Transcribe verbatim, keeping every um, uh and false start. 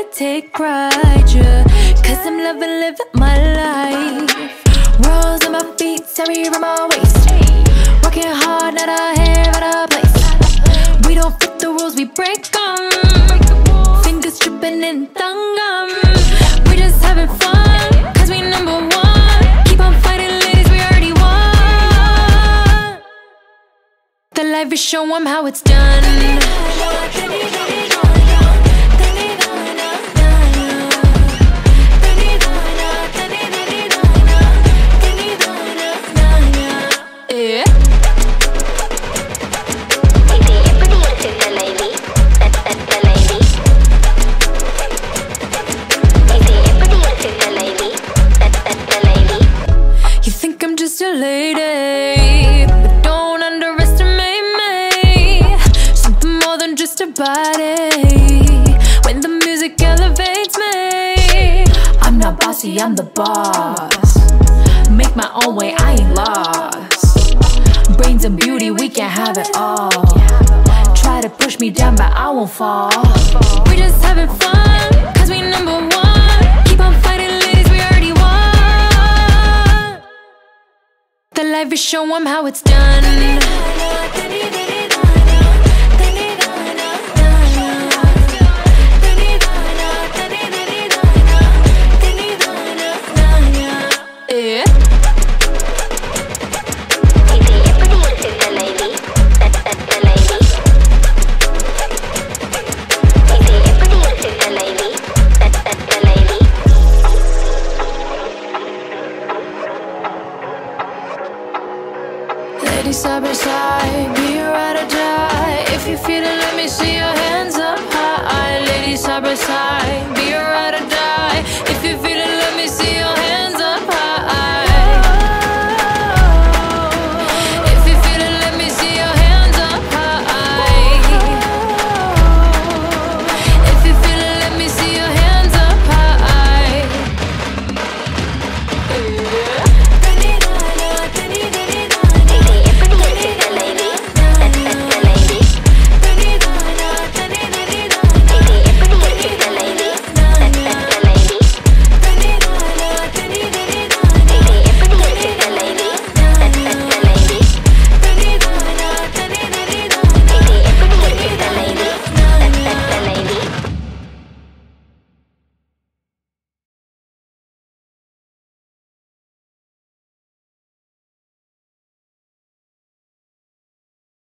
gotta take pride, yeah. Cause I'm loving, living my life. Rolls on my feet, sorry around my waist. Working hard, not a hair out of place. We don't fit the rules, we break them. Fingers dripping in thangam. We just having fun, cause we number one. Keep on fighting, ladies, we already won. The life is show 'em how it's done. Just a lady, but don't underestimate me. Something more than just a body. When the music elevates me, I'm not bossy, I'm the boss. Make my own way, I ain't lost. Brains and beauty, we can have it all. Try to push me down, but I won't fall. We just having fun, cause we number one. Keep on fighting, ladies, we already won. The life is show 'em how it's done. Ladies side by side, be your ride or die. If you feel it, let me see your hands up high. Ladies side by side.